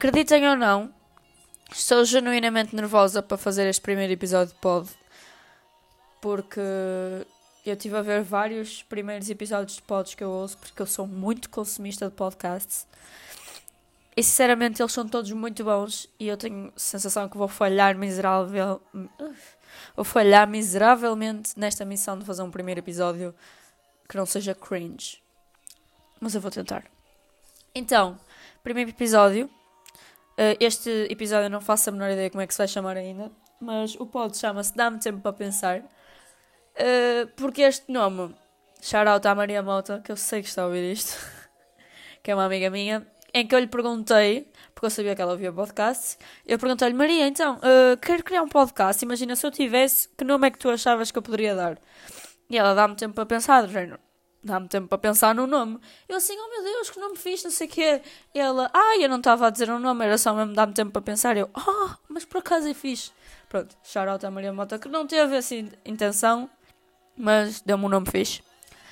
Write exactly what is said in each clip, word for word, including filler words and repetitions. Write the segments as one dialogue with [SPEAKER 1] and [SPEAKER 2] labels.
[SPEAKER 1] acreditem ou não, estou genuinamente nervosa para fazer este primeiro episódio de pod, porque eu estive a ver vários primeiros episódios de pods que eu ouço, porque eu sou muito consumista de podcasts. E sinceramente eles são todos muito bons e eu tenho a sensação que vou falhar miserável... Vou falhar miseravelmente nesta missão de fazer um primeiro episódio que não seja cringe. Mas eu vou tentar. Então, primeiro episódio. Este episódio eu não faço a menor ideia como é que se vai chamar ainda, mas o pod chama-se Dá-me Tempo para Pensar. Porque este nome, shout out à Maria Mota, que eu sei que está a ouvir isto, que é uma amiga minha, em que eu lhe perguntei, porque eu sabia que ela ouvia podcast, eu perguntei-lhe, Maria, então, uh, quero criar um podcast, imagina se eu tivesse, que nome é que tu achavas que eu poderia dar? E ela dá-me tempo para pensar, género, dá-me tempo para pensar no nome. Eu assim, oh meu Deus, que nome fixe, não sei o quê. E ela, ah, eu não estava a dizer um nome, era só mesmo dá-me tempo para pensar. Eu, ah, oh, mas por acaso é fixe. Pronto, shout out à Maria Mota, que não teve essa intenção, mas deu-me um nome fixe.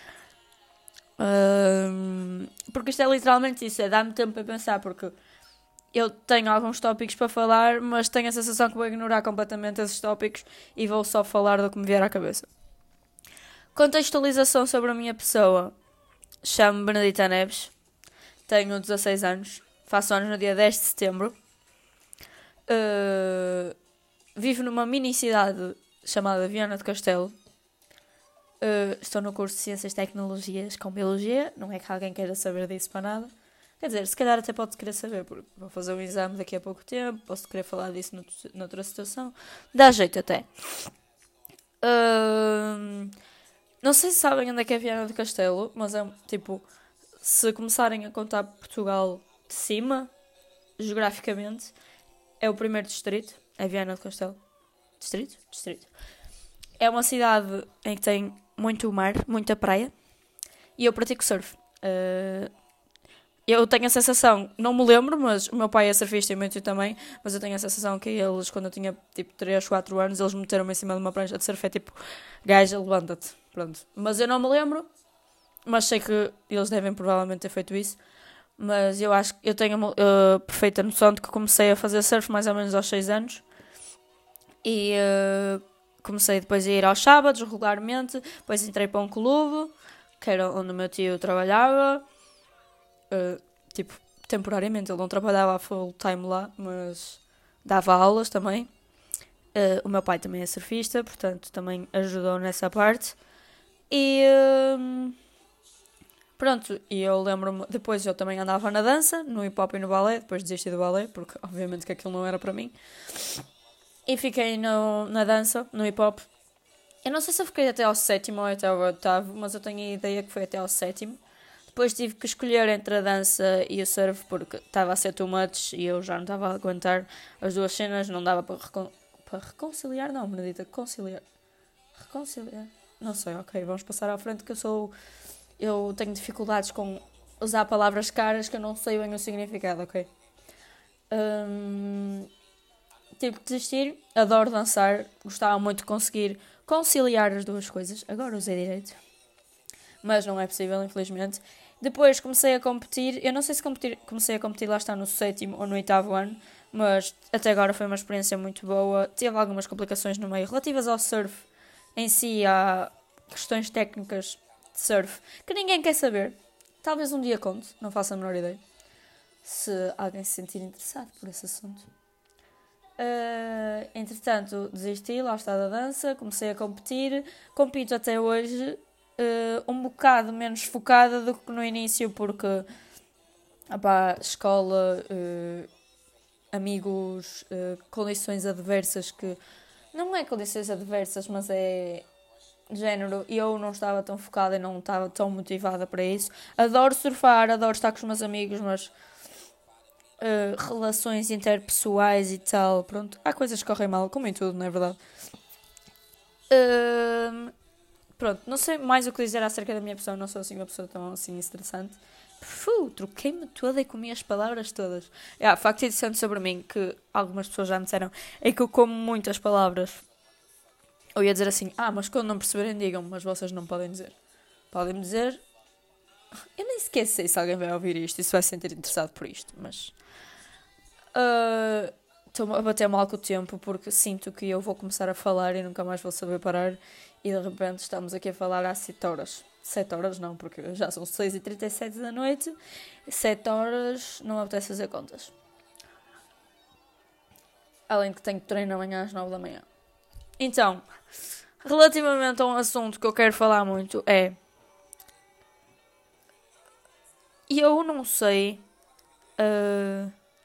[SPEAKER 1] Um, porque isto é literalmente isso, é dar-me tempo para pensar, porque eu tenho alguns tópicos para falar, mas tenho a sensação que vou ignorar completamente esses tópicos e vou só falar do que me vier à cabeça. Contextualização sobre a minha pessoa. Chamo-me Benedita Neves, tenho dezasseis anos, faço anos no dia dez de setembro, uh, vivo numa mini cidade chamada Viana do Castelo. Uh, estou no curso de Ciências e Tecnologias com Biologia. Não é que alguém queira saber disso para nada. Quer dizer, se calhar até pode querer saber, porque vou fazer um exame daqui a pouco tempo, posso querer falar disso noutra situação. Dá jeito até. Uh, não sei se sabem onde é que é Viana do Castelo, mas é tipo, se começarem a contar Portugal de cima, geograficamente, é o primeiro distrito, é Viana do Castelo. Distrito? Distrito. É uma cidade em que tem muito mar, muita praia, e eu pratico surf. Uh, eu tenho a sensação, não me lembro, mas o meu pai é surfista e muito também, mas eu tenho a sensação que eles, quando eu tinha tipo três, quatro anos, eles me meteram-me em cima de uma prancha de surf, é tipo, gaja, levanta-te, pronto. Mas eu não me lembro, mas sei que eles devem provavelmente ter feito isso, mas eu acho que eu tenho uh, perfeita noção de que comecei a fazer surf mais ou menos aos seis anos, e... Uh, comecei depois a ir aos sábados regularmente, depois entrei para um clube, que era onde o meu tio trabalhava, uh, tipo, temporariamente, ele não trabalhava full time lá, mas dava aulas também. Uh, o meu pai também é surfista, portanto também ajudou nessa parte. E uh, pronto, e eu lembro-me, depois eu também andava na dança, no hip hop e no balé, depois desisti do balé, porque obviamente que aquilo não era para mim. E fiquei no, na dança, no hip-hop. Eu não sei se eu fiquei até ao sétimo ou até ao oitavo, mas eu tenho a ideia que foi até ao sétimo. Depois tive que escolher entre a dança e o surf, porque estava a ser too much e eu já não estava a aguentar as duas cenas. Não dava para, recon- para reconciliar, não, Benedita, conciliar. Reconciliar? Não sei, ok, vamos passar à frente que eu sou... Eu tenho dificuldades com usar palavras caras que eu não sei bem o significado, ok? Hum... Tive que desistir, adoro dançar, gostava muito de conseguir conciliar as duas coisas, agora usei direito, mas não é possível, infelizmente. Depois comecei a competir, eu não sei se competir, comecei a competir lá está no sétimo ou no oitavo ano, mas até agora foi uma experiência muito boa. Tive algumas complicações no meio relativas ao surf em si, há questões técnicas de surf que ninguém quer saber. Talvez um dia conte, não faço a menor ideia, se alguém se sentir interessado por esse assunto. Uh, entretanto, desisti, lá está da dança, comecei a competir, compito até hoje, uh, um bocado menos focada do que no início, porque opá, escola, uh, amigos, uh, condições adversas que não é condições adversas, mas é género, eu não estava tão focada e não estava tão motivada para isso. Adoro surfar, adoro estar com os meus amigos, mas Uh, relações interpessoais e tal, pronto, há coisas que correm mal, como em tudo, não é verdade? Uh, pronto, não sei mais o que dizer acerca da minha pessoa, não sou assim uma pessoa tão assim estressante. Fuh, troquei-me toda e comi as palavras todas. Yeah, facto interessante sobre mim, que algumas pessoas já me disseram, é que eu como muitas palavras. Eu ia dizer assim, ah, mas quando não perceberem digam, mas vocês não podem dizer. Podem-me dizer... Eu nem sequer sei se alguém vai ouvir isto e se vai se sentir interessado por isto, mas... Uh, Estou a bater mal com o tempo porque sinto que eu vou começar a falar e nunca mais vou saber parar. E de repente estamos aqui a falar há sete horas. sete horas não, porque já são seis e trinta e sete da noite. sete horas não me apetece fazer contas. Além de que tenho treino amanhã às nove da manhã. Então, relativamente a um assunto que eu quero falar muito é... Eu não sei uh,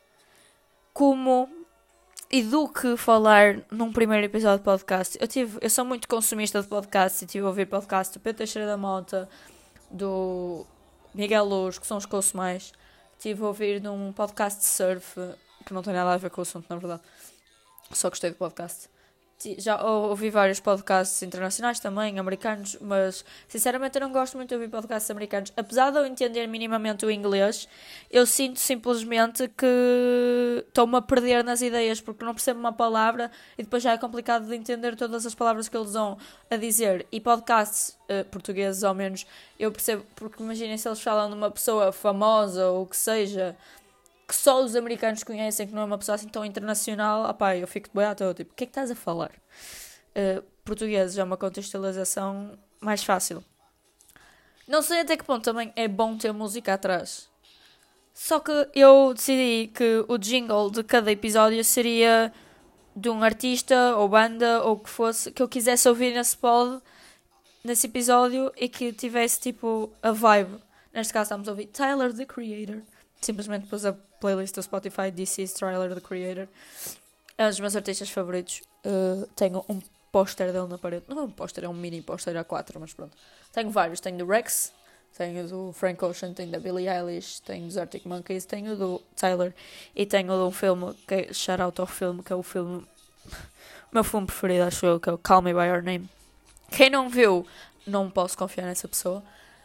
[SPEAKER 1] como e do que falar num primeiro episódio de podcast. Eu, tive, eu sou muito consumista de podcast e tive a ouvir podcast do Pedro Teixeira da Mota, do Miguel Luz, que são os que ouço mais. Estive a ouvir num podcast de surf, que não tem nada a ver com o assunto, na verdade. Só gostei do podcast. Já ouvi vários podcasts internacionais também, americanos, mas sinceramente eu não gosto muito de ouvir podcasts americanos. Apesar de eu entender minimamente o inglês, eu sinto simplesmente que estou-me a perder nas ideias, porque não percebo uma palavra e depois já é complicado de entender todas as palavras que eles vão a dizer. E podcasts uh, portugueses, ao menos, eu percebo, porque imaginem se eles falam de uma pessoa famosa ou o que seja, que só os americanos conhecem, que não é uma pessoa assim tão internacional, opá, eu fico de boa à toa, tipo, o que é que estás a falar? Uh, português é uma contextualização mais fácil. Não sei até que ponto também é bom ter música atrás. Só que eu decidi que o jingle de cada episódio seria de um artista ou banda ou o que fosse, que eu quisesse ouvir nesse pod, nesse episódio, e que tivesse tipo a vibe. Neste caso estamos a ouvir Tyler, the Creator. Simplesmente pus a playlist do Spotify This is Tyler, the Creator. É um dos meus artistas favoritos. Uh, tenho um póster dele na parede. Não é um póster, é um mini póster A quatro, mas pronto. Tenho vários. Tenho do Rex, tenho do Frank Ocean, tenho da Billie Eilish, tenho dos Arctic Monkeys, tenho do Tyler e tenho de um filme, que é shout out ao filme, que é o filme... o meu filme preferido, acho eu, que é o Call Me By Your Name. Quem não viu, não posso confiar nessa pessoa.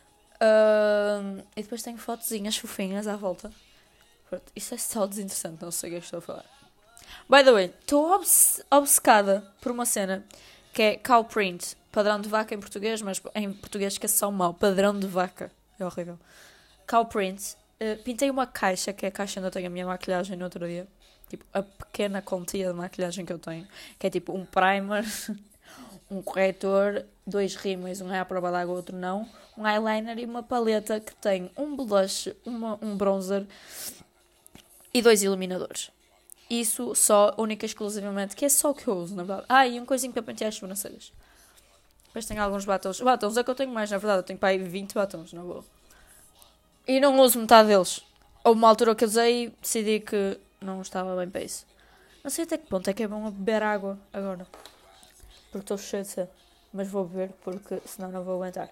[SPEAKER 1] Uh, e depois tenho fotozinhas fofinhas à volta. Pronto, isso é só desinteressante, não sei o que eu estou a falar. By the way, estou obce- obcecada por uma cena que é cow print, padrão de vaca em português, mas em português que é só mau, padrão de vaca, é horrível. Cow print, uh, pintei uma caixa, que é a caixa onde eu tenho a minha maquilhagem no outro dia, tipo a pequena quantia de maquilhagem que eu tenho, que é tipo um primer, um corretor, dois rímels, um é à prova d'água, outro não, um eyeliner e uma paleta que tem um blush, uma, um bronzer e dois iluminadores. Isso só, única e exclusivamente, que é só o que eu uso, na verdade. Ah, e um coisinho para pentear as sobrancelhas. Depois tenho alguns batons. Batons é que eu tenho mais, na verdade. Eu tenho para aí vinte batons, não vou. E não uso metade deles. Houve uma altura que eu usei e decidi que não estava bem para isso. Não sei até que ponto é que é bom a beber água agora. Porque estou cheio de sede. Mas vou beber porque senão não vou aguentar.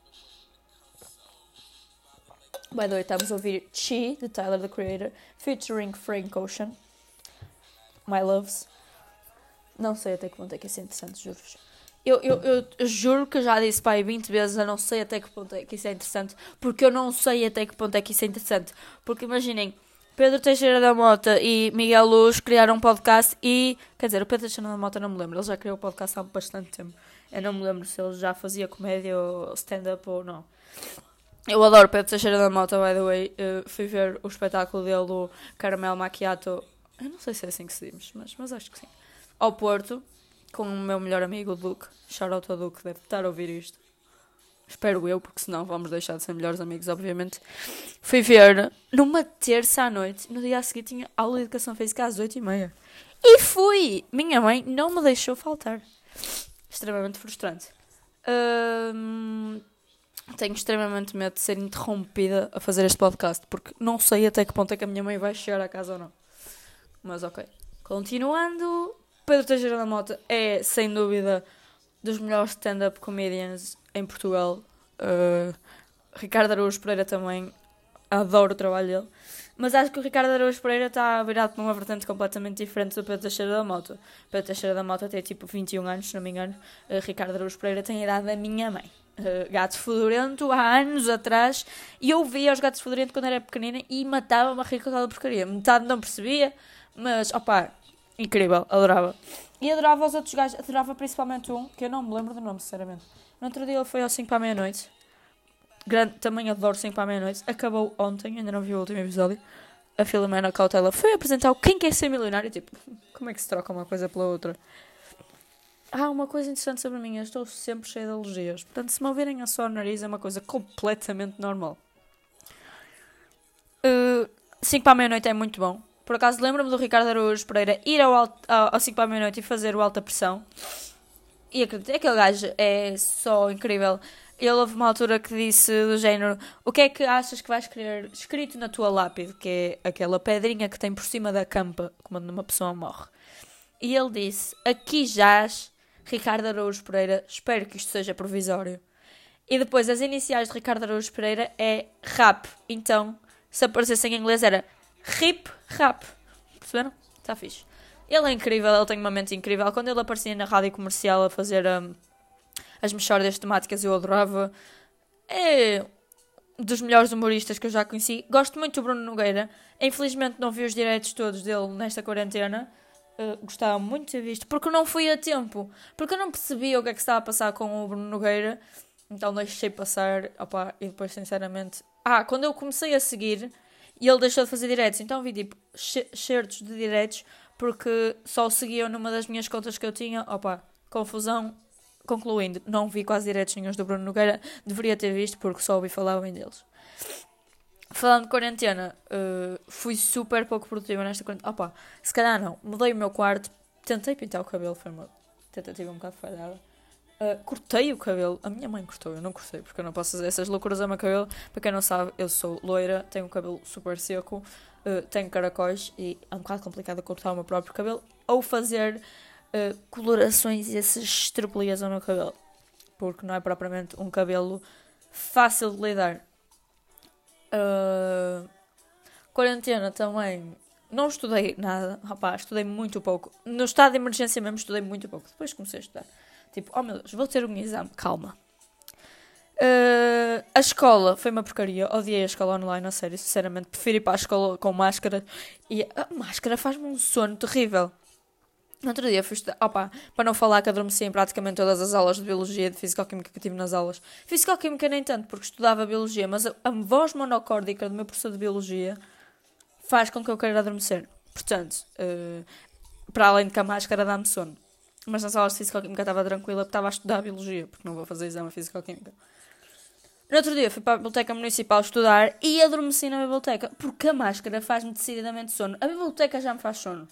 [SPEAKER 1] By the way, estamos a ouvir Chi, de Tyler, the Creator, featuring Frank Ocean. My Loves. Não sei até que ponto é que isso é interessante, juro-vos. Eu, eu, eu, eu juro que já disse pai vinte vezes, eu não sei até que ponto é que isso é interessante, porque eu não sei até que ponto é que isso é interessante. Porque imaginem, Pedro Teixeira da Mota e Miguel Luz criaram um podcast e... Quer dizer, o Pedro Teixeira da Mota não me lembro, ele já criou o podcast há bastante tempo. Eu não me lembro se ele já fazia comédia ou stand-up ou não. Eu adoro Pedro Teixeira da Mota, by the way. Uh, fui ver o espetáculo dele, o Caramel Macchiato. Eu não sei se é assim que se diz, mas, mas acho que sim. Ao Porto, com o meu melhor amigo, o Duque. Shout out ao Duque, deve estar a ouvir isto. Espero eu, porque senão vamos deixar de ser melhores amigos, obviamente. Fui ver numa terça à noite. No dia a seguir tinha aula de Educação Física às oito e meia. E fui! Minha mãe não me deixou faltar. Extremamente frustrante. Hum, tenho extremamente medo de ser interrompida a fazer este podcast, porque não sei até que ponto é que a minha mãe vai chegar a casa ou não. Mas ok. Continuando, Pedro Teixeira da Mota é, sem dúvida, dos melhores stand-up comedians em Portugal. Uh, Ricardo Araújo Pereira também. Adoro o trabalho dele. Mas acho que o Ricardo Araújo Pereira está virado para uma vertente completamente diferente do Pedro Teixeira da Mota. Pedro Teixeira da Mota tem tipo vinte e um anos, se não me engano. Uh, Ricardo Araújo Pereira tem a idade da minha mãe. Uh, Gato Fedorento, há anos atrás. E eu via os Gatos Fedorento quando era pequenina e matava-me a rir com aquela porcaria. Metade não percebia. Mas, opá, incrível, adorava. E adorava os outros gajos, adorava principalmente um, que eu não me lembro do nome, sinceramente. No outro dia ele foi ao cinco para a meia-noite. Grande, também adoro cinco para a meia-noite. Acabou ontem, ainda não vi o último episódio. a Filomena Cautela foi apresentar o Quem Quer Ser Milionário. Tipo, como é que se troca uma coisa pela outra? Ah, uma coisa interessante sobre mim, eu estou sempre cheia de alergias. Portanto, se me ouvirem a só o nariz é uma coisa completamente normal. cinco para a meia-noite é muito bom. Por acaso, lembro-me do Ricardo Araújo Pereira ir ao, alto, ao, ao cinco para a meia-noite e fazer o Alta Pressão. E acredito, aquele gajo é só incrível. Ele houve uma altura que disse do género: o que é que achas que vais querer escrito na tua lápide? Que é aquela pedrinha que tem por cima da campa quando uma pessoa morre. E ele disse: aqui jaz Ricardo Araújo Pereira, espero que isto seja provisório. E depois as iniciais de Ricardo Araújo Pereira é rap. Então, se aparecesse em inglês era rip rap. Perceberam? Está fixe. Ele é incrível, ele tem uma mente incrível. Quando ele aparecia na rádio comercial a fazer um, as mexórdias temáticas, eu adorava. É dos melhores humoristas que eu já conheci. Gosto muito do Bruno Nogueira. Infelizmente não vi os direitos todos dele nesta quarentena. Uh, gostava muito de ter visto. Porque não fui a tempo. Porque eu não percebia o que é que estava a passar com o Bruno Nogueira. Então deixei passar. Opa, e depois, sinceramente... Ah, quando eu comecei a seguir... E ele deixou de fazer diretos. Então vi tipo certos de diretos. Porque só o seguiam numa das minhas contas que eu tinha. Opa, confusão. Concluindo, não vi quase diretos nenhum do Bruno Nogueira. Deveria ter visto porque só ouvi falar bem deles. Falando de quarentena, uh, fui super pouco produtiva nesta quarentena. Opa, se calhar não. Mudei o meu quarto. Tentei pintar o cabelo. Foi uma tentativa um bocado falhada. Uh, cortei o cabelo. A minha mãe cortou, eu não cortei, porque eu não posso fazer essas loucuras ao meu cabelo. Para quem não sabe, eu sou loira, tenho o cabelo super seco, uh, tenho caracóis e é um bocado complicado cortar o meu próprio cabelo ou fazer uh, colorações e essas estrepolias ao meu cabelo, porque não é propriamente um cabelo fácil de lidar. Uh, quarentena também. Não estudei nada, rapaz, estudei muito pouco. No estado de emergência mesmo estudei muito pouco. Depois comecei a estudar. Tipo, oh meu Deus, vou ter um exame, calma. Uh, a escola foi uma porcaria, odiei a escola online, a sério, sinceramente. Prefiro ir para a escola com máscara. E a máscara faz-me um sono terrível. No outro dia fui estudar, opa, para não falar que adormeci em praticamente todas as aulas de Biologia e de Fisicoquímica que tive nas aulas. Fisicoquímica nem tanto, porque estudava Biologia, mas a, a voz monocórdica do meu professor de Biologia faz com que eu queira adormecer. Portanto, uh, para além de que a máscara dá-me sono. Mas nas aulas de Fisicoquímica estava tranquila porque estava a estudar Biologia, porque não vou fazer exame de Fisicoquímica. No outro dia fui para a Biblioteca Municipal estudar e adormeci na biblioteca, porque a máscara faz-me decididamente sono. A biblioteca já me faz sono.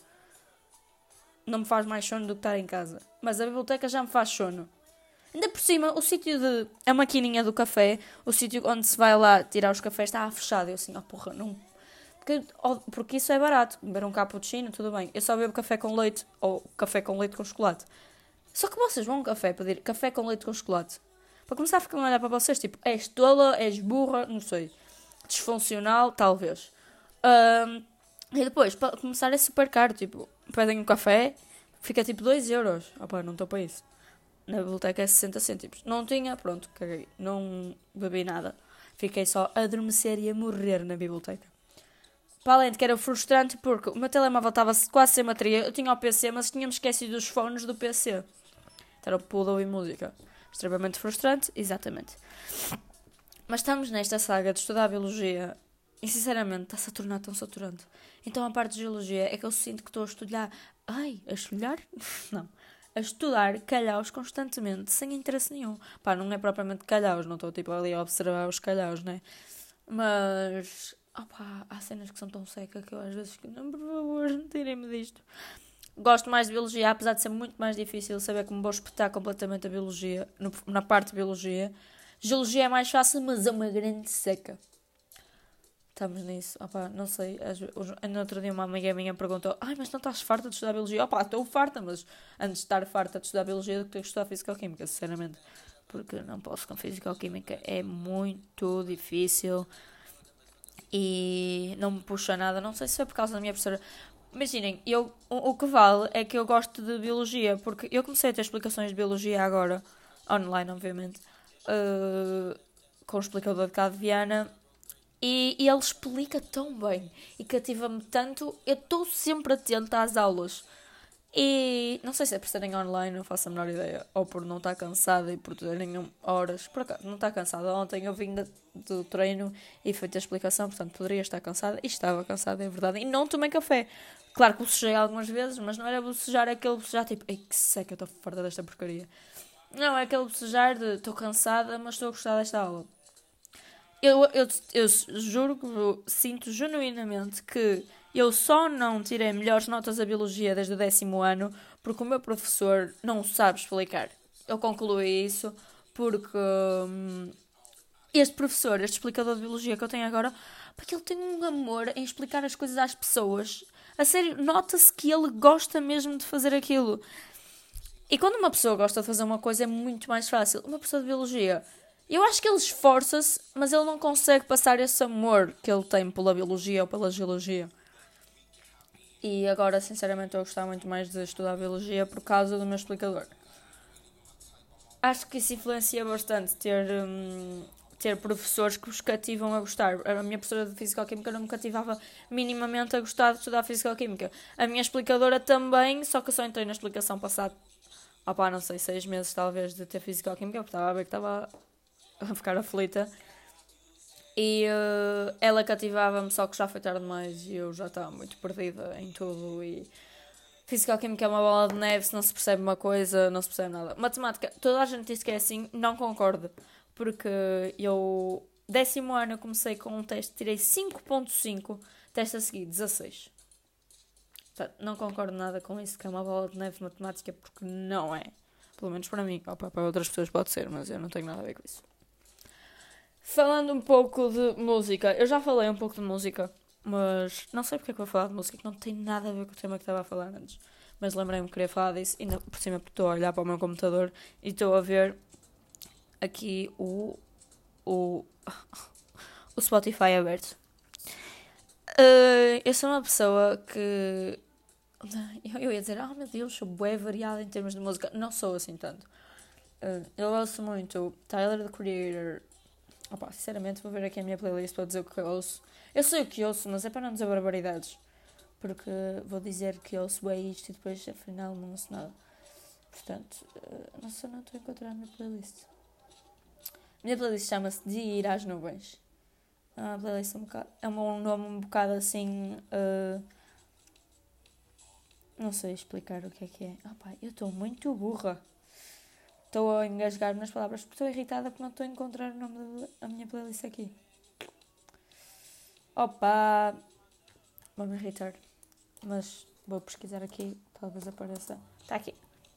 [SPEAKER 1] Não me faz mais sono do que estar em casa. Mas a biblioteca já me faz sono. Ainda por cima, o sítio de... a maquininha do café, o sítio onde se vai lá tirar os cafés, estava fechado. Eu assim, oh porra, não... Porque, porque isso é barato. Beber um cappuccino, tudo bem. Eu só bebo café com leite ou café com leite com chocolate. Só que vocês vão a um café pedir café com leite com chocolate. Para começar a ficar a olhar para vocês, tipo, és tola, és burra, não sei. Disfuncional, talvez. Um, e depois, para começar, é super caro. Tipo, pedem um café, fica tipo dois euros. Opa, não estou para isso. Na biblioteca é sessenta cêntimos. Não tinha, pronto, caguei. Não bebi nada. Fiquei só a adormecer e a morrer na biblioteca. Para além de que era frustrante porque o meu telemóvel estava quase sem bateria. Eu tinha o P C, mas tínhamos esquecido os fones do P C. Era o pulo ouvir música. Extremamente frustrante, exatamente. Mas estamos nesta saga de estudar Biologia e sinceramente está-se a tornar tão saturante. Então a parte de Geologia é que eu sinto que estou a estudar... Ai, a estudar? Não. A estudar calhaus constantemente, sem interesse nenhum. Pá, não é propriamente calhaus, não estou tipo ali a observar os calhaus, né? Mas... Opa, há cenas que são tão secas que eu às vezes fico... Não, por favor, tirem-me disto. Gosto mais de Biologia, apesar de ser muito mais difícil saber como vou espetar completamente a Biologia, no, na parte de Biologia. Geologia é mais fácil, mas é uma grande seca. Estamos nisso. Opa, não sei. No outro dia uma amiga minha perguntou: ai, mas não estás farta de estudar Biologia? Opa, estou farta, mas antes de estar farta de estudar Biologia do que ter que estudar Fisicoquímica, sinceramente. Porque não posso com Fisicoquímica, é muito difícil e não me puxa nada. Não sei se foi por causa da minha professora. Imaginem, eu, o, o que vale é que eu gosto de Biologia, porque eu comecei a ter explicações de Biologia agora, online obviamente, uh, com o explicador de cá de Viana, e, e ele explica tão bem e cativa-me tanto, eu estou sempre atenta às aulas. E não sei se é por serem online, não faço a menor ideia. Ou por não estar cansada e por terem horas. Por acaso, não estar cansada. Ontem eu vim de- do treino e feito a explicação, portanto poderia estar cansada. E estava cansada, é verdade. E não tomei café. Claro que bocejei algumas vezes, mas não era bocejar aquele bocejar tipo, ei que seca, eu estou farta desta porcaria. Não, é aquele bocejar de estou cansada, mas estou a gostar desta aula. Eu, eu, eu juro que eu sinto genuinamente que eu só não tirei melhores notas a biologia desde o décimo ano porque o meu professor não sabe explicar. Eu concluí isso porque hum, este professor, este explicador de biologia que eu tenho agora, porque ele tem um amor em explicar as coisas às pessoas. A sério, nota-se que ele gosta mesmo de fazer aquilo. E quando uma pessoa gosta de fazer uma coisa é muito mais fácil. Uma pessoa de biologia, eu acho que ele esforça-se, mas ele não consegue passar esse amor que ele tem pela biologia ou pela geologia. E agora, sinceramente, estou a gostar muito mais de estudar biologia por causa do meu explicador. Acho que isso influencia bastante ter, hum, ter professores que os cativam a gostar. A minha professora de Fisicoquímica não me cativava minimamente a gostar de estudar Fisicoquímica. A minha explicadora também, só que eu só entrei na explicação passado, opá, não sei, seis meses talvez de ter Fisicoquímica, porque estava a ver que estava a ficar aflita. E uh, ela cativava-me, só que já foi tarde demais e eu já estava muito perdida em tudo. E Fisicoquímica é uma bola de neve, se não se percebe uma coisa, não se percebe nada. Matemática, toda a gente diz que é assim, não concordo. Porque eu, décimo ano, eu comecei com um teste, tirei cinco ponto cinco, teste a seguir, dezasseis. Portanto, não concordo nada com isso, que é uma bola de neve matemática, porque não é. Pelo menos para mim, opa, para outras pessoas pode ser, mas eu não tenho nada a ver com isso. Falando um pouco de música, eu já falei um pouco de música, mas não sei porque é que vou falar de música, que não tem nada a ver com o tema que estava a falar antes. Mas lembrei-me que queria falar disso, e ainda por cima porque estou a olhar para o meu computador e estou a ver aqui o, o, o Spotify aberto. Uh, eu sou uma pessoa que... Eu ia dizer, oh meu Deus, sou bué variada em termos de música. Não sou assim tanto. Uh, eu ouço muito Tyler, the Creator. Opa, sinceramente, vou ver aqui a minha playlist para dizer o que eu ouço. Eu sei o que ouço, mas é para não dizer barbaridades. Porque vou dizer que ouço bem isto e depois, afinal, não ouço nada. Portanto, uh, não sei, não estou a encontrar a minha playlist. A minha playlist chama-se De Ir às Nuvens. A playlist é um, bocado, é um nome um bocado assim... Uh, não sei explicar o que é que é. Opa, eu estou muito burra. Estou a engasgar-me nas palavras porque estou irritada porque não estou a encontrar o nome da minha playlist aqui. Opa! Vou-me irritar. Mas vou pesquisar aqui. Talvez apareça. Está aqui.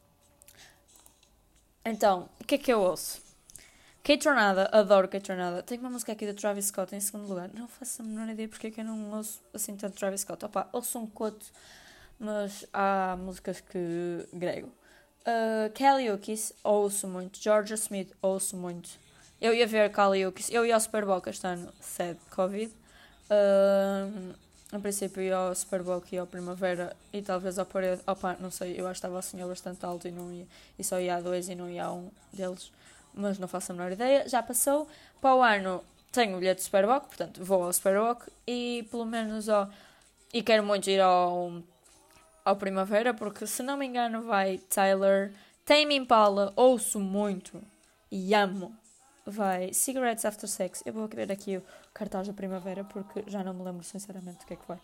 [SPEAKER 1] Então, o que é que eu ouço? K-Tornada. Adoro K-Tornada. Tenho uma música aqui da Travis Scott em segundo lugar. Não faço a menor ideia porque é que eu não ouço assim tanto Travis Scott. Opa, ouço um coto, mas há músicas que grego. Uh, Kelly Uchis, ouço muito. Georgia Smith, ouço muito. Eu ia ver Kelly Uchis. Eu ia ao Super Bowl este ano, sad Covid. Uh, no princípio ia ao Super Bowl e ao Primavera e talvez ao Parede. Opa, não sei, eu acho que estava assim bastante alto e, não ia, e só ia a dois e não ia a um deles. Mas não faço a menor ideia. Já passou. Para o ano tenho o bilhete do Super Bowl, portanto vou ao Super Bowl e pelo menos ao... E quero muito ir ao... ao Primavera, porque se não me engano vai Tyler, Tame Impala, ouço muito e amo, vai Cigarettes After Sex. Eu vou ver aqui o cartaz da Primavera porque já não me lembro sinceramente do que é que vai.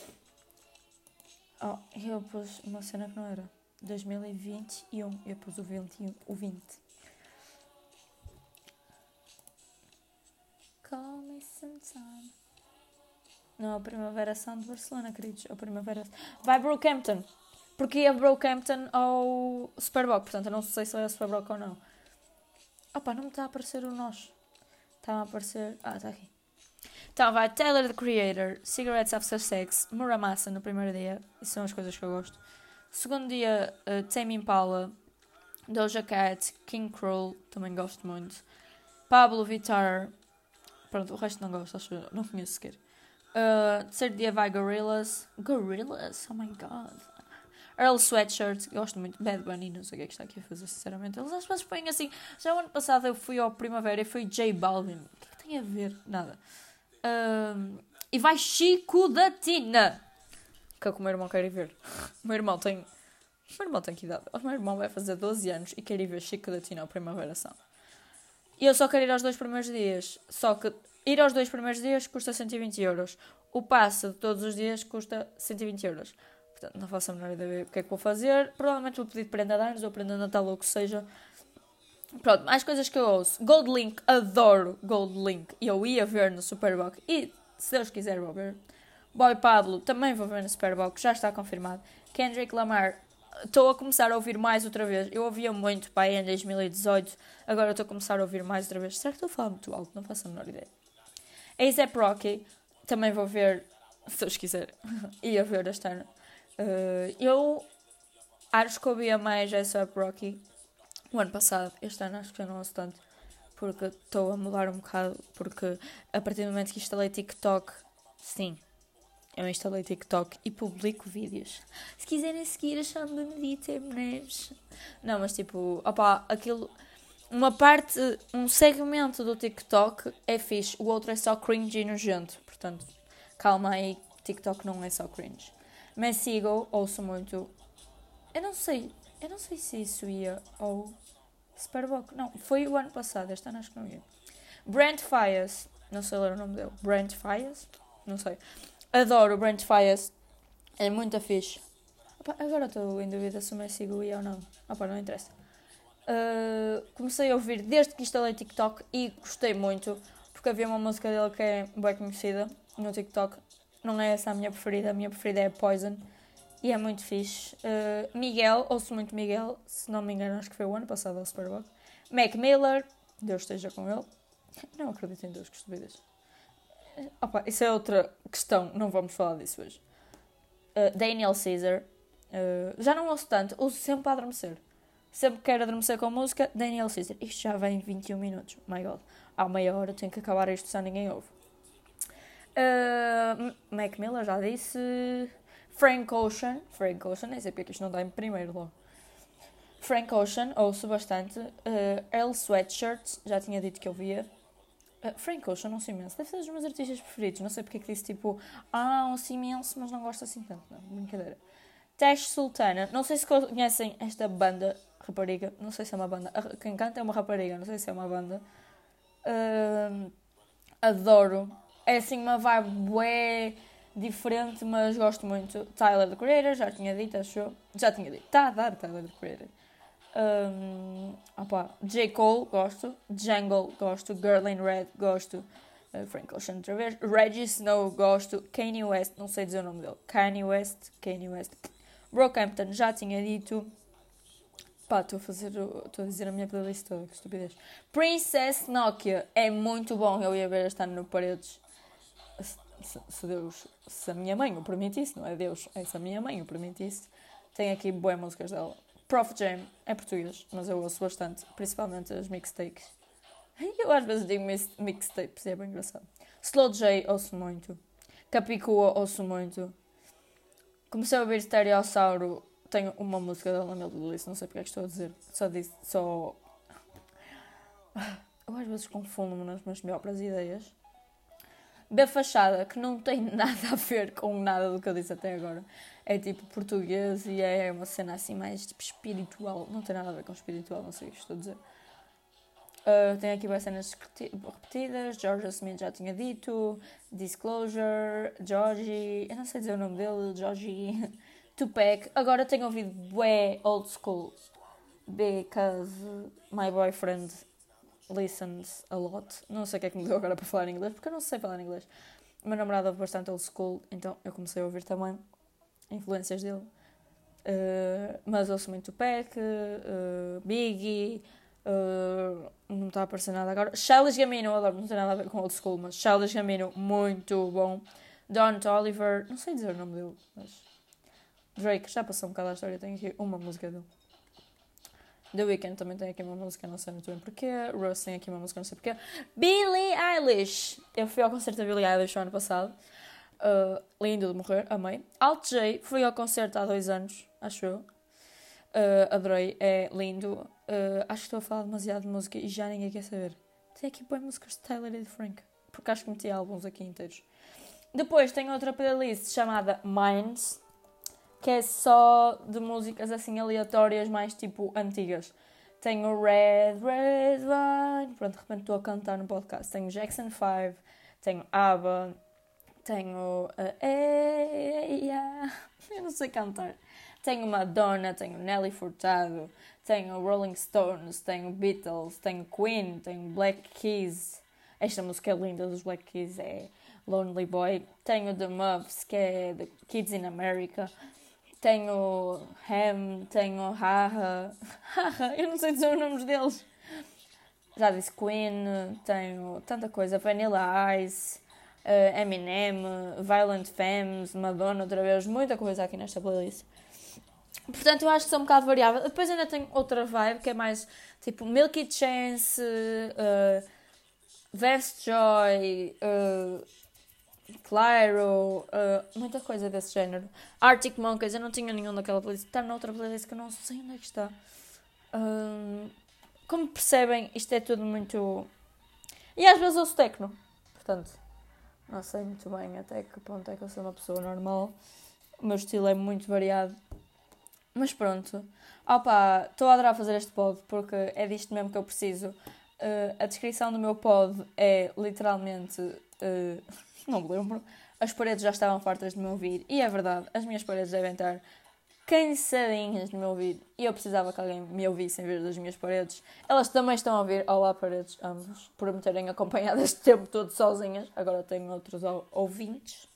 [SPEAKER 1] Oh, eu pus uma cena que não era dois mil e vinte e um, eu pus o vinte e um, o vinte. Call me sometime. Não, a Primavera Sound de Barcelona, queridos. A Primavera... Vai Brockhampton. Porque é Brockhampton ao Super Bowl. Portanto, eu não sei se vai ao Super Bowl ou não. Opa, não me está a aparecer o nós. Está a aparecer... Ah, está aqui. Então, vai Tyler, the Creator, Cigarettes After Sex, Muramasa no primeiro dia. Isso são as coisas que eu gosto. Segundo dia, uh, Tame Impala, Doja Cat, King Cruel. Também gosto muito. Pablo Vittar. Pronto, o resto não gosto. Acho que não conheço sequer. Uh, terceiro dia vai Gorillaz. Gorillaz? Oh my god. Earl Sweatshirt. Gosto muito. Bad Bunny. Não sei o que é que está aqui a fazer, sinceramente. Eles às vezes põem assim. Já o ano passado eu fui ao Primavera e fui J Balvin. O que é que tem a ver? Nada. Uh, e vai Chico da Tina. Que é o que o meu irmão quer ir ver. O meu irmão tem O meu irmão tem que idade? O meu irmão vai fazer doze anos e quer ir ver Chico da Tina ao Primavera Sound. E eu só quero ir aos dois primeiros dias. Só que ir aos dois primeiros dias custa cento e vinte euros. O passe de todos os dias custa cento e vinte euros. Portanto, não faço a menor ideia do que é que vou fazer. Provavelmente vou pedir prenda de anos ou prenda de Natal ou o que seja. Pronto, mais coisas que eu ouço. Gold Link, adoro Gold Link. E eu ia ver no Superboc. E, se Deus quiser, vou ver. Boy Pablo, também vou ver no Superboc. Já está confirmado. Kendrick Lamar, estou a começar a ouvir mais outra vez. Eu ouvia muito, pá, em dois mil e dezoito. Agora estou a começar a ouvir mais outra vez. Será que estou a falar muito alto? Não faço a menor ideia. A$AP Rocky, também vou ver, se Deus quiser. Ia ver este ano. Uh, eu acho que ouvia mais A$AP Rocky o ano passado. Este ano acho que já não ouço tanto, porque estou a mudar um bocado, porque a partir do momento que instalei TikTok, sim, eu instalei TikTok e publico vídeos. Se quiserem seguir, achando Benedita Neves. Não, mas tipo, opá, aquilo, uma parte, um segmento do TikTok é fixe, o outro é só cringe e nojento, portanto, calma aí, TikTok não é só cringe. Mas sigo, ouço muito. Eu não sei, eu não sei se isso ia ao Superboc. Não, foi o ano passado, este ano acho que não ia. Brent Faiyaz, não sei ler o nome dele. Brent Faiyaz? Não sei. Adoro o Brent Faiyaz, é muito fixe. Opa, agora estou em dúvida se o Messi sigo ia ou não. Opa, não interessa. Uh, comecei a ouvir desde que instalei TikTok e gostei muito, porque havia uma música dele que é bem conhecida no TikTok. Não é essa a minha preferida, a minha preferida é Poison. E é muito fixe. Uh, Miguel, ouço muito Miguel, se não me engano, acho que foi o ano passado ao Superboc. Mac Miller, Deus esteja com ele. Não acredito em Deus, que estupidez. Uh, opa, isso é outra questão, não vamos falar disso hoje. Uh, Daniel Caesar, uh, já não ouço tanto, ouço sempre para adormecer. Sempre que quero adormecer com música, Daniel Caesar. Isto já vem em vinte e um minutos, my god. Há meia hora tenho que acabar isto, só ninguém ouve. Uh, Mac Miller, já disse. Frank Ocean. Frank Ocean, nem sei porque isto não dá em primeiro logo. Frank Ocean, ouço bastante. Uh, Earl Sweatshirt, já tinha dito que eu via. Uh, Frank Ocean, ouço imenso. Deve ser dos meus artistas preferidos. Não sei porque é que disse tipo, ah, ouço imenso, mas não gosto assim tanto. Não, brincadeira. Tash Sultana, não sei se conhecem esta banda, rapariga. Não sei se é uma banda. Quem canta é uma rapariga, não sei se é uma banda. Uh, adoro. É assim uma vibe bué diferente, mas gosto muito. Tyler, the Creator, já tinha dito, acho eu. Já tinha dito. Está a dar Tyler, the Creator. Um, opa, J. Cole, gosto. Jungle, gosto. Girl in Red, gosto. Uh, Frank Ocean, outra vez. Reggie Snow, gosto. Kanye West, não sei dizer o nome dele. Kanye West, Kanye West. Brockhampton, já tinha dito. Pá, estou a fazer, estou a dizer a minha playlist toda, que estupidez. Princess Nokia, é muito bom. Eu ia ver este ano no Paredes. Se, se Deus, se a minha mãe o permitisse, não é Deus, é se a minha mãe o permitisse, tem aqui boas músicas dela. Prof Jam é português, mas eu ouço bastante, principalmente as mixtapes. Eu às vezes digo mixtapes, é bem engraçado. Slow J ouço muito. Capicua ouço muito. Comecei a ouvir Stereossauro, tenho uma música dela na minha playlist, não sei porque é que estou a dizer. Só disse, só... Eu às vezes confundo-me nas minhas melhores ideias. B Fachada, que não tem nada a ver com nada do que eu disse até agora. É tipo português e é uma cena assim mais tipo espiritual. Não tem nada a ver com espiritual, não sei o que estou a dizer. Uh, tem aqui várias cenas repetidas. Georgia Smith já tinha dito. Disclosure, Georgie, eu não sei dizer o nome dele, Georgie. Tupac. Agora tenho ouvido bué old school. Because my boyfriend listens a lot. Não sei o que é que me deu agora para falar inglês, porque eu não sei falar inglês. O meu namorado ouve bastante old school, então eu comecei a ouvir também influências dele. Uh, mas ouço muito Tupac, uh, Biggie, uh, não está a aparecer nada agora. Childish Gambino, adoro, não tem nada a ver com old school, mas Childish Gambino, muito bom. Don Toliver, não sei dizer o nome dele, mas Drake, já passou um bocado a história, tenho aqui uma música dele. The Weeknd também tem aqui uma música, não sei muito bem porquê. Rose tem aqui uma música, não sei porquê. Billie Eilish. Eu fui ao concerto da Billie Eilish o ano passado. Uh, lindo de morrer, amei. Alt J, fui ao concerto há dois anos, acho eu. Uh, adorei, é lindo. Uh, acho que estou a falar demasiado de música e já ninguém quer saber. Tem aqui boas músicas de Tyler e de Frank, porque acho que meti álbuns aqui inteiros. Depois tem outra playlist chamada Minds, que é só de músicas assim aleatórias, mais tipo antigas. Tenho Red, Red Wine, pronto, de repente estou a cantar no podcast. Tenho Jackson five, tenho ABBA, tenho... Uh, Eia, eu não sei cantar. Tenho Madonna, tenho Nelly Furtado, tenho Rolling Stones, tenho Beatles, tenho Queen, tenho Black Keys. Esta música é linda dos Black Keys, é Lonely Boy. Tenho The Muffs, que é The Kids in America. Tenho Ham, tenho Haha. Haha, eu não sei dizer os nomes deles. Já disse Queen, tenho tanta coisa. Vanilla Ice, uh, Eminem, Violent Femmes, Madonna, outra vez. Muita coisa aqui nesta playlist. Portanto, eu acho que sou um bocado variável. Depois ainda tenho outra vibe, que é mais tipo Milky Chance, uh, Vast Joy, uh, Clairo, uh, muita coisa desse género. Arctic Monkeys, eu não tinha nenhum daquela playlist. Está noutra playlist que eu não sei onde é que está. Uh, como percebem, isto é tudo muito... E às vezes ouço techno. Portanto, não sei muito bem até que ponto é que eu sou uma pessoa normal. O meu estilo é muito variado. Mas pronto. Opa, estou a adorar fazer este pod porque é disto mesmo que eu preciso. Uh, a descrição do meu pod é literalmente... Uh, não me lembro. As paredes já estavam fartas de me ouvir. E é verdade, as minhas paredes devem estar cansadinhas de me ouvir. E eu precisava que alguém me ouvisse em vez das minhas paredes. Elas também estão a ouvir. Olá, paredes, ambos. Por me terem acompanhado este tempo todo sozinhas. Agora tenho outros ouvintes.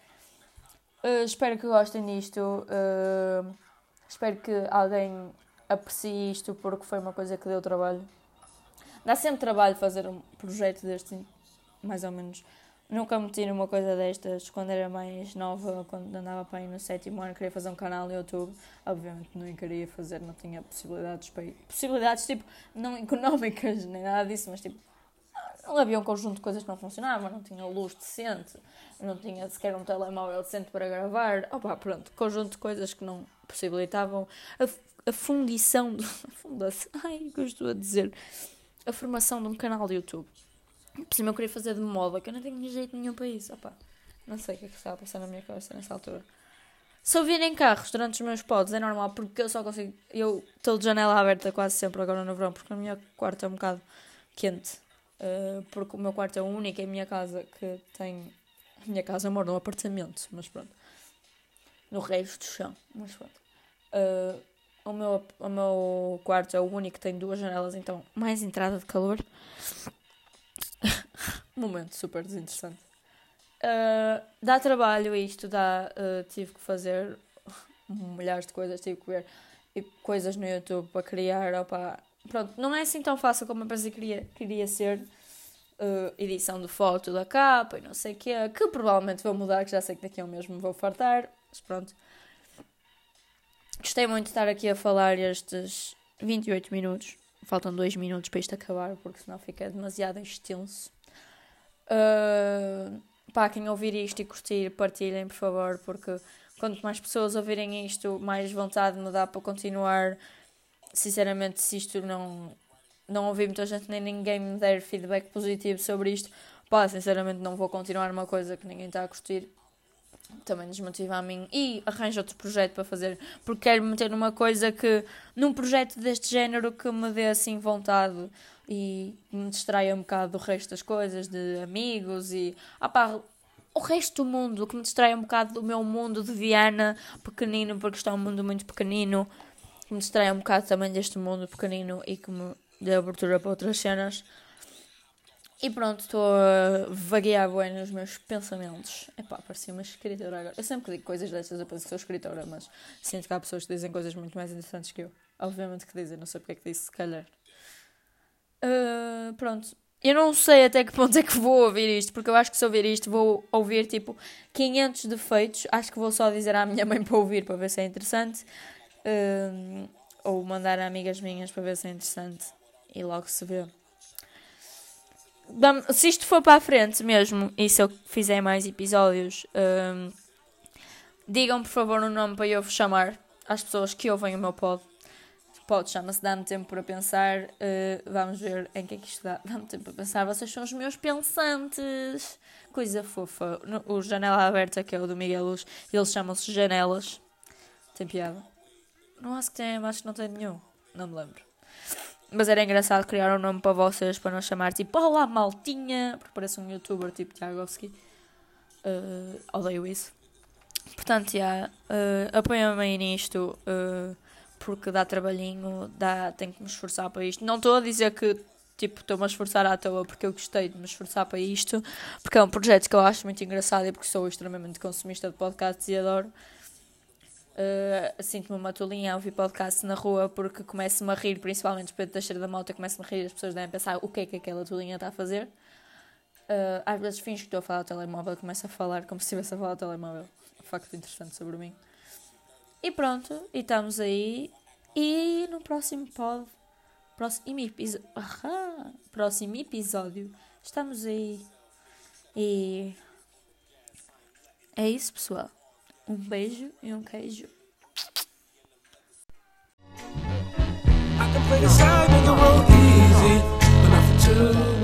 [SPEAKER 1] Uh, espero que gostem disto. Uh, espero que alguém aprecie isto porque foi uma coisa que deu trabalho. Dá sempre trabalho fazer um projeto deste, mais ou menos. Nunca meti numa coisa destas quando era mais nova, quando andava para aí no sétimo ano, queria fazer um canal no YouTube. Obviamente não queria fazer, não tinha possibilidades para ir. Possibilidades tipo, não económicas, nem nada disso, mas tipo, não havia um conjunto de coisas que não funcionavam, não tinha luz decente, não tinha sequer um telemóvel decente para gravar. Opa, pronto, conjunto de coisas que não possibilitavam a, a fundição, de, a fundação, ai, que eu estou a dizer, a formação de um canal de YouTube. Por cima eu queria fazer de moda, que eu não tenho jeito nenhum para isso. Opa, não sei o que é que estava a passar na minha cabeça nessa altura. Se eu vir em carros durante os meus pods é normal, porque eu só consigo... Eu estou de janela aberta quase sempre agora no verão, porque a minha quarto é um bocado quente. Uh, porque o meu quarto é o único em minha casa que tem... A minha casa, moro num apartamento, mas pronto. No resto do chão, mas pronto. Uh, o, meu, o meu quarto é o único que tem duas janelas, então mais entrada de calor. Momento super desinteressante. Uh, dá trabalho isto, dá, uh, tive que fazer milhares de coisas, tive que ver coisas no YouTube para criar, opa, pronto, não é assim tão fácil como eu pensei que queria, queria ser, uh, edição de foto da capa e não sei o que é, que provavelmente vou mudar, que já sei que daqui a um mês me vou fartar, mas pronto. Gostei muito de estar aqui a falar estes vinte e oito minutos, faltam dois minutos para isto acabar, porque senão fica demasiado extenso. Uh, pá, quem ouvir isto e curtir, partilhem, por favor, porque quanto mais pessoas ouvirem isto, mais vontade me dá para continuar. Sinceramente, se isto não, não ouvir muita gente, nem ninguém me der feedback positivo sobre isto, pá, sinceramente não vou continuar uma coisa que ninguém está a curtir. Também desmotiva a mim e arranjo outro projeto para fazer, porque quero me meter numa coisa que, num projeto deste género que me dê assim vontade e me distraia um bocado do resto das coisas, de amigos e ah pá, o resto do mundo, que me distraia um bocado do meu mundo de Viana pequenino, porque está um mundo muito pequenino, que me distraia um bocado também deste mundo pequenino e que me dê abertura para outras cenas. E pronto, estou a vaguear bem nos meus pensamentos. Epá, parecia uma escritora agora. Eu sempre que digo coisas destas, eu penso que sou escritora, mas sinto que há pessoas que dizem coisas muito mais interessantes que eu. Obviamente que dizem, não sei porque é que disse, se calhar. Uh, pronto. Eu não sei até que ponto é que vou ouvir isto, porque eu acho que se ouvir isto vou ouvir tipo quinhentos defeitos. Acho que vou só dizer à minha mãe para ouvir, para ver se é interessante. Uh, ou mandar a amigas minhas para ver se é interessante. E logo se vê. Se isto for para a frente mesmo, e se eu fizer mais episódios, um, digam por favor o nome para eu vos chamar às pessoas que ouvem o meu pod. O pod chama-se Dá-me Tempo para Pensar. Uh, vamos ver em que é que isto dá. Dá-me Tempo para Pensar. Vocês são os meus pensantes. Coisa fofa. O Janela Aberta, que é o do Miguel Luz, eles chamam-se Janelas. Tem piada. Não acho que tem, acho que não tem nenhum. Não me lembro. Mas era engraçado criar um nome para vocês, para não chamar tipo olá maltinha, porque parece um youtuber tipo Tiagovski. Uh, odeio isso. Portanto, já, yeah, uh, apoiam-me aí nisto, uh, porque dá trabalhinho, dá, tenho que me esforçar para isto. Não estou a dizer que tipo, estou-me a esforçar à toa porque eu gostei de me esforçar para isto, porque é um projeto que eu acho muito engraçado e porque sou extremamente consumista de podcasts e adoro. Uh, sinto-me uma tolinha a ouvir podcast na rua porque começo-me a rir, principalmente depois de descer da moto, começo-me a rir, as pessoas devem pensar o que é que aquela tolinha está a fazer. Uh, às vezes finjo que estou a falar ao telemóvel, começo a falar como se estivesse a falar ao telemóvel. Um facto interessante sobre mim. E pronto, e estamos aí. E no próximo pod, próximo episódio, ah, próximo episódio, estamos aí. E é isso, pessoal. Um beijo e um queijo. I can play the side of the road easy, but not for two.